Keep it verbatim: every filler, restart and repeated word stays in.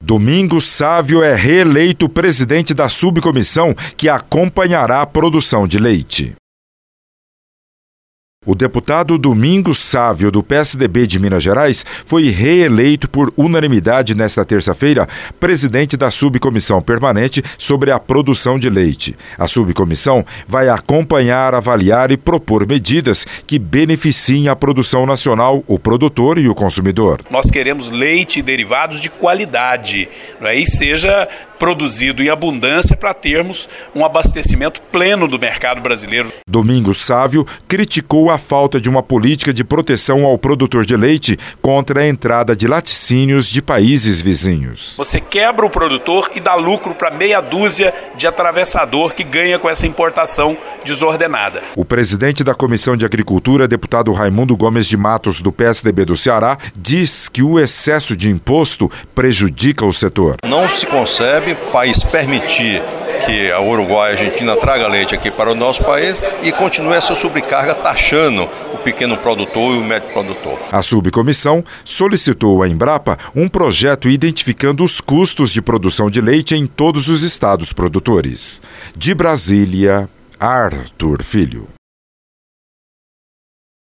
Domingos Sávio é reeleito presidente da subcomissão que acompanhará a produção de leite. O deputado Domingos Sávio, do P S D B de Minas Gerais, foi reeleito por unanimidade nesta terça-feira presidente da subcomissão permanente sobre a produção de leite. A subcomissão vai acompanhar, avaliar e propor medidas que beneficiem a produção nacional, o produtor e o consumidor. Nós queremos leite e derivados de qualidade, não é? E seja produzido em abundância para termos um abastecimento pleno do mercado brasileiro. Domingos Sávio criticou a falta de uma política de proteção ao produtor de leite contra a entrada de laticínios de países vizinhos. Você quebra o produtor e dá lucro para meia dúzia de atravessador que ganha com essa importação desordenada. O presidente da Comissão de Agricultura, deputado Raimundo Gomes de Matos, do P S D B do Ceará, diz que o excesso de imposto prejudica o setor. Não se concebe o país permitir que a Uruguai e a Argentina traga leite aqui para o nosso país e continue essa sobrecarga taxando o pequeno produtor e o médio produtor. A subcomissão solicitou à Embrapa um projeto identificando os custos de produção de leite em todos os estados produtores. De Brasília, Arthur Filho.